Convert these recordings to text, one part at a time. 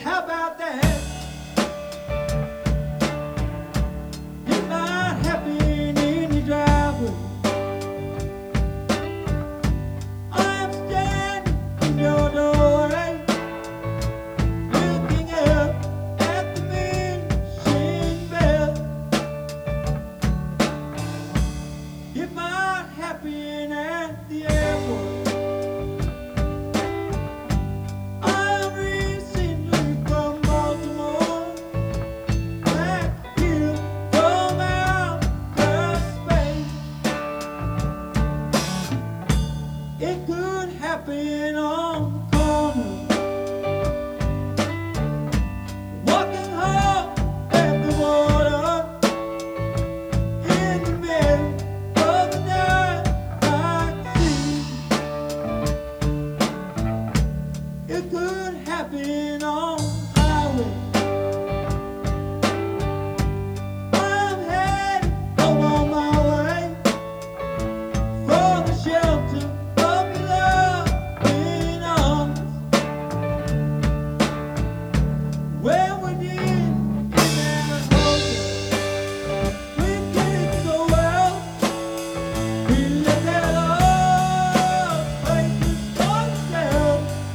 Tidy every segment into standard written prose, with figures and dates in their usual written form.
how about that? It might happen in your driveway. I'm standing in your doorway, looking up at the Mission Bell. It might happen at the airport. It could happen on the corner, walking home at the water, in the middle of the night sea. It could happen on the highway. I'm headed home on my way for the shelter. Well, we did in that hotel. We did so well. We let that old places start to sell.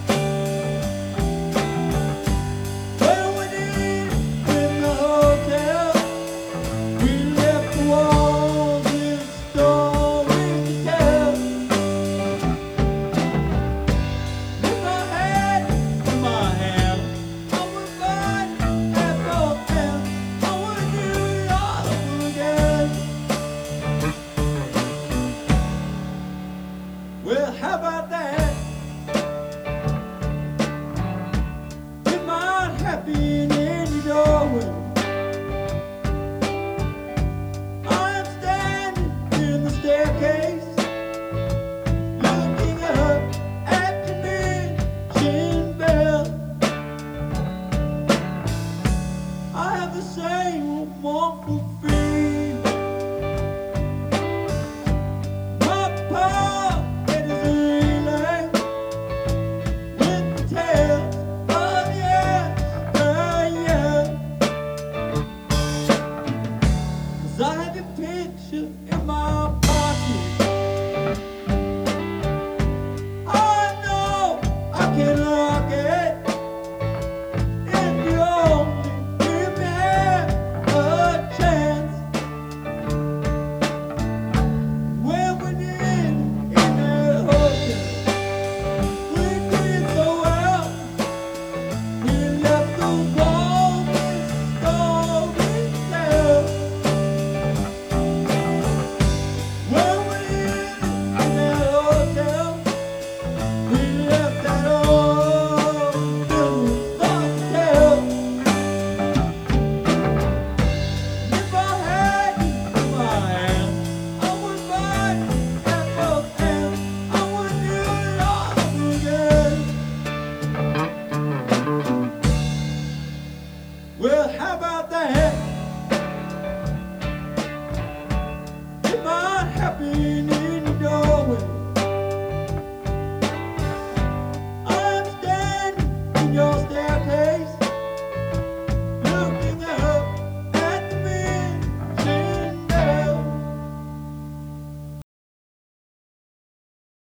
Well, we did in the hotel. We left the walls with stories to tell. Lift my head in my hand. Well, how about that? It might happen in your doorway. I'm standing in the staircase, looking up at the Mission Bell. I have the same mournful feeling.